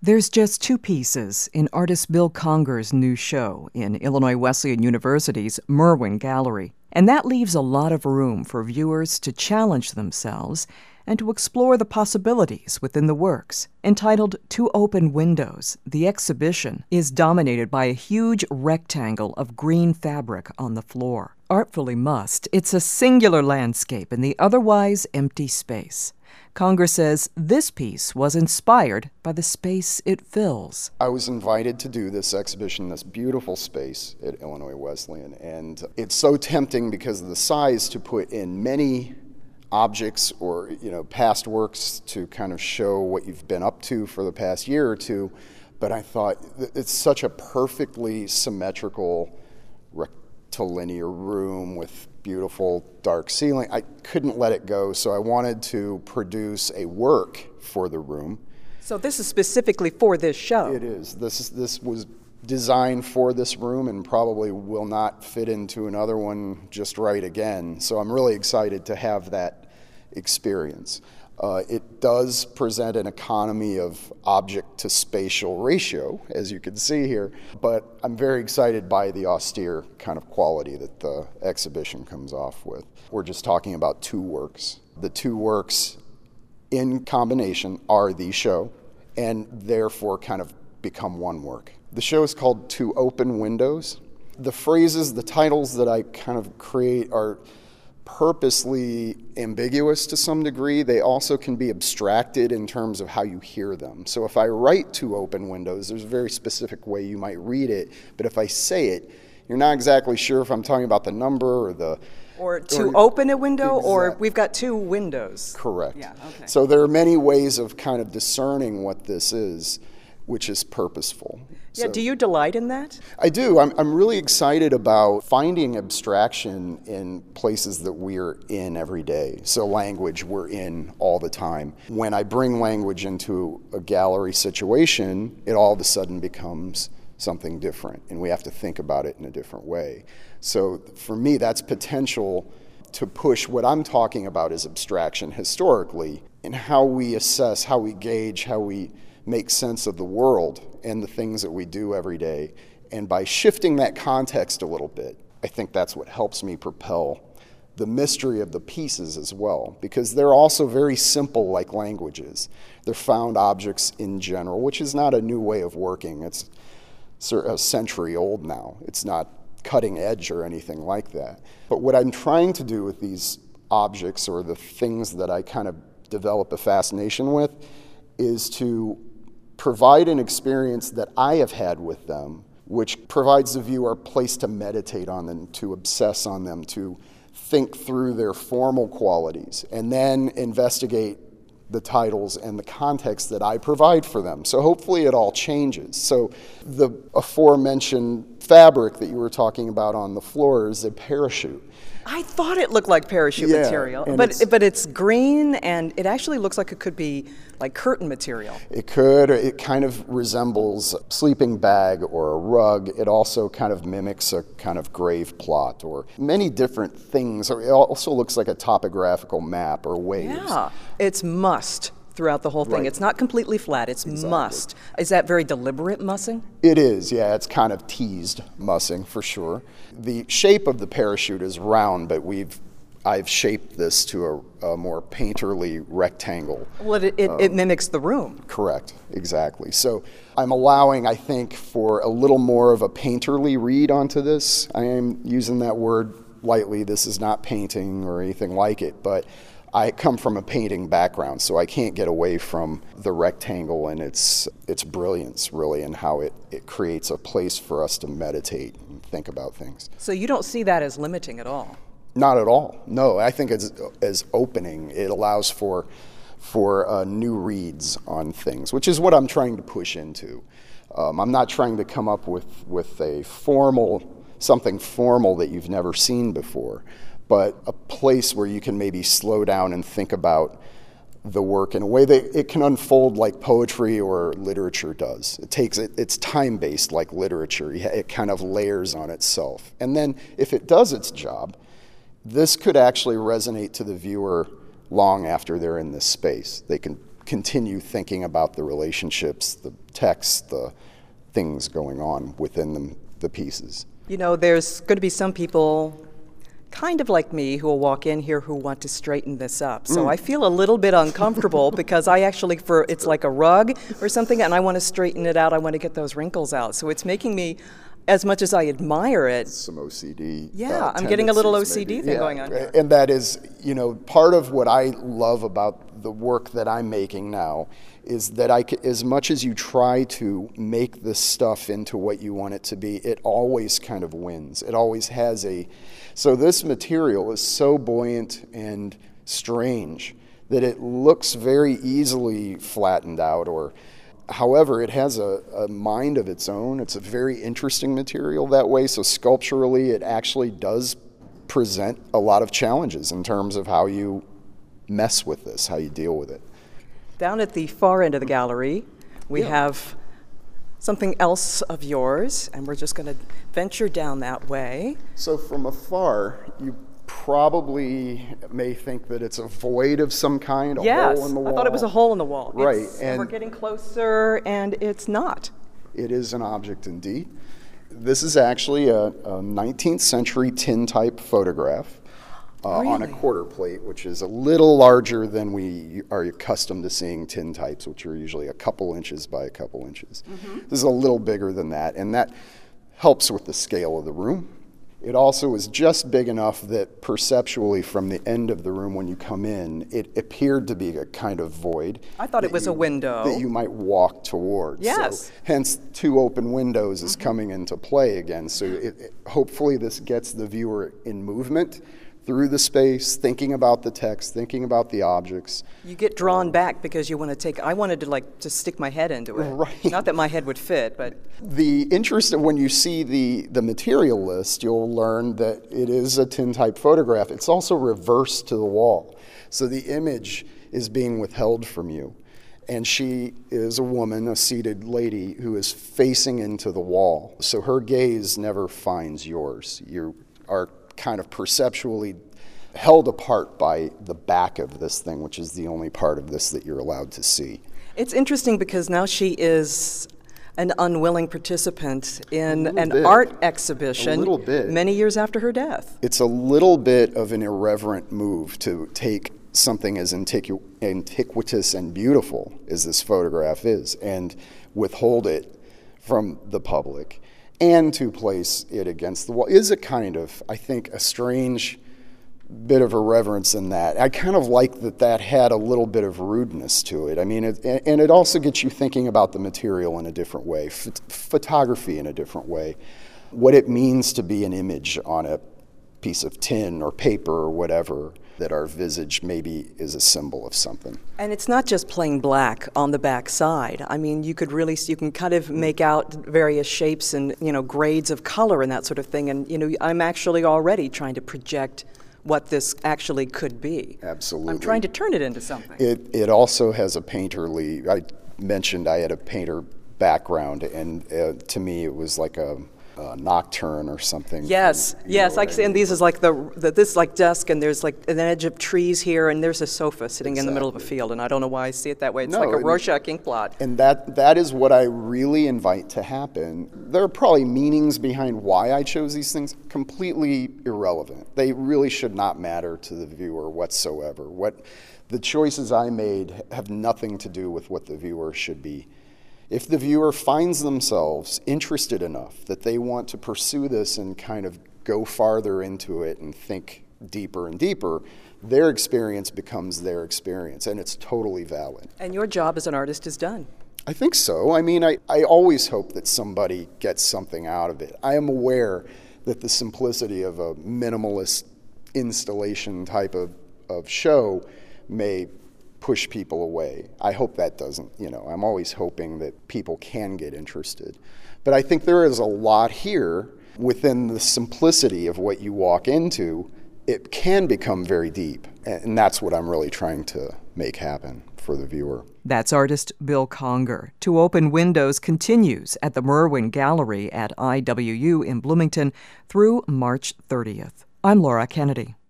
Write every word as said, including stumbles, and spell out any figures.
There's just two pieces in artist Bill Conger's new show in Illinois Wesleyan University's Merwin Gallery, and that leaves a lot of room for viewers to challenge themselves and to explore the possibilities within the works. Entitled Two Open Windows, the exhibition is dominated by a huge rectangle of green fabric on the floor. Artfully mussed, it's a singular landscape in the otherwise empty space. Conger says this piece was inspired by the space it fills. I was invited to do this exhibition in this beautiful space at Illinois Wesleyan, and it's so tempting because of the size to put in many objects or, you know, past works to kind of show what you've been up to for the past year or two. But I thought it's such a perfectly symmetrical rectilinear room with beautiful dark ceiling. I couldn't let it go, so I wanted to produce a work for the room. So this is specifically for this show? It is. This is, this was designed for this room and probably will not fit into another one just right again. So I'm really excited to have that experience. Uh, it does present an economy of object to spatial ratio, as you can see here, but I'm very excited by the austere kind of quality that the exhibition comes off with. We're just talking about two works. The two works in combination are the show, and therefore kind of become one work. The show is called Two Open Windows. The phrases, the titles that I kind of create are purposely ambiguous to some degree. They also can be abstracted in terms of how you hear them. So if I write two open windows, there's a very specific way you might read it, but if I say it, you're not exactly sure if I'm talking about the number or the... Or to or, open a window, exactly. Or we've got two windows. Correct. Yeah, okay. So there are many ways of kind of discerning what this is, which is purposeful. Yeah, so, do you delight in that? I do. I'm, I'm really excited about finding abstraction in places that we're in every day. So language we're in all the time. When I bring language into a gallery situation, it all of a sudden becomes something different, and we have to think about it in a different way. So for me, that's potential to push what I'm talking about as abstraction historically, and how we assess, how we gauge, how we make sense of the world and the things that we do every day. And by shifting that context a little bit, I think that's what helps me propel the mystery of the pieces as well, because they're also very simple like languages. They're found objects in general, which is not a new way of working. It's a century old now. It's not cutting edge or anything like that. But what I'm trying to do with these objects, or the things that I kind of develop a fascination with, is to provide an experience that I have had with them, which provides the viewer a place to meditate on them, to obsess on them, to think through their formal qualities, and then investigate the titles and the context that I provide for them. So hopefully it all changes. So the aforementioned fabric that you were talking about on the floor is a parachute. I thought it looked like parachute yeah, material, but it's, but it's green, and it actually looks like it could be like curtain material. It could. It kind of resembles a sleeping bag or a rug. It also kind of mimics a kind of grave plot or many different things. It also looks like a topographical map or waves. Yeah, it's mussed throughout the whole thing. Right. It's not completely flat, it's Exactly. mussed. Is that very deliberate mussing? It is, yeah. It's kind of teased mussing for sure. The shape of the parachute is round, but we've I've shaped this to a, a more painterly rectangle. Well, it, it, um, it mimics the room. Correct, exactly. So I'm allowing, I think, for a little more of a painterly read onto this. I am using that word lightly. This is not painting or anything like it, but I come from a painting background, so I can't get away from the rectangle and its its brilliance, really, and how it, it creates a place for us to meditate and think about things. So you don't see that as limiting at all? Not at all. No, I think it's as opening. It allows for for uh, new reads on things, which is what I'm trying to push into. Um, I'm not trying to come up with, with a formal, something formal that you've never seen before, but a place where you can maybe slow down and think about the work in a way that it can unfold like poetry or literature does. It takes it, it's time-based like literature. It kind of layers on itself. And then if it does its job, this could actually resonate to the viewer long after they're in this space. They can continue thinking about the relationships, the text, the things going on within the, the pieces. You know, there's going to be some people kind of like me who will walk in here who want to straighten this up. So mm. I feel a little bit uncomfortable because I actually, for it's like a rug or something, and I want to straighten it out. I want to get those wrinkles out. So it's making me, as much as I admire it. Some O C D. Yeah, uh, I'm getting a little O C D maybe. thing yeah. going on here. And that is, you know, part of what I love about the work that I'm making now is that I, as much as you try to make this stuff into what you want it to be, it always kind of wins. It always has a, so this material is so buoyant and strange that it looks very easily flattened out, or however, it has a, a mind of its own. It's a very interesting material that way, so sculpturally it actually does present a lot of challenges in terms of how you mess with this, how you deal with it. Down at the far end of the gallery, we yeah. have something else of yours, and we're just going to venture down that way. So from afar, you probably may think that it's a void of some kind, a yes, hole in the wall. I thought it was a hole in the wall. Right. It's, and, and we're getting closer, and it's not. It is an object indeed. This is actually a, a nineteenth century tintype photograph. Uh, really? On a quarter plate, which is a little larger than we are accustomed to seeing tintypes, which are usually a couple inches by a couple inches. Mm-hmm. This is a little bigger than that, and that helps with the scale of the room. It also is just big enough that perceptually from the end of the room when you come in, it appeared to be a kind of void. I thought it was you, a window. That you might walk towards. Yes. So, hence, two open windows is mm-hmm. coming into play again. So it, it, hopefully this gets the viewer in movement through the space, thinking about the text, thinking about the objects. You get drawn um, back because you want to take, I wanted to like just stick my head into it. Right. Not that my head would fit, but. The interest of when you see the, the material list, you'll learn that it is a tintype photograph. It's also reversed to the wall. So the image is being withheld from you. And she is a woman, a seated lady, who is facing into the wall. So her gaze never finds yours. You are kind of perceptually held apart by the back of this thing, which is the only part of this that you're allowed to see. It's interesting because now she is an unwilling participant in an bit. art exhibition a little bit. many years after her death. It's a little bit of an irreverent move to take something as antiqu- antiquitous and beautiful as this photograph is and withhold it from the public, and to place it against the wall is a kind of, I think, a strange bit of irreverence in that. I kind of like that that had a little bit of rudeness to it. I mean, it, and it also gets you thinking about the material in a different way, Ph- photography in a different way, what it means to be an image on a piece of tin or paper or whatever, that our visage maybe is a symbol of something. And it's not just plain black on the back side. I mean, you could really, you can kind of make out various shapes and, you know, grades of color and that sort of thing. And, you know, I'm actually already trying to project what this actually could be. Absolutely. I'm trying to turn it into something. It, it also has a painterly, I mentioned I had a painter background, and uh, to me it was like a Uh, nocturne or something. Yes, from, yes. know, Like, and these is like the, the this is like dusk, and there's like an edge of trees here, and there's a sofa sitting exactly. in the middle of a field, and I don't know why I see it that way. It's no, like a and, Rorschach ink blot. And that that is what I really invite to happen. There are probably meanings behind why I chose these things, completely irrelevant. They really should not matter to the viewer whatsoever. What the choices I made have nothing to do with what the viewer should be. If the viewer finds themselves interested enough that they want to pursue this and kind of go farther into it and think deeper and deeper, their experience becomes their experience, and it's totally valid. And your job as an artist is done. I think so. I mean, I, I always hope that somebody gets something out of it. I am aware that the simplicity of a minimalist installation type of, of show may push people away. I hope that doesn't, you know, I'm always hoping that people can get interested. But I think there is a lot here within the simplicity of what you walk into. It can become very deep, and that's what I'm really trying to make happen for the viewer. That's artist Bill Conger. To Open Windows continues at the Merwin Gallery at I W U in Bloomington through March thirtieth. I'm Laura Kennedy.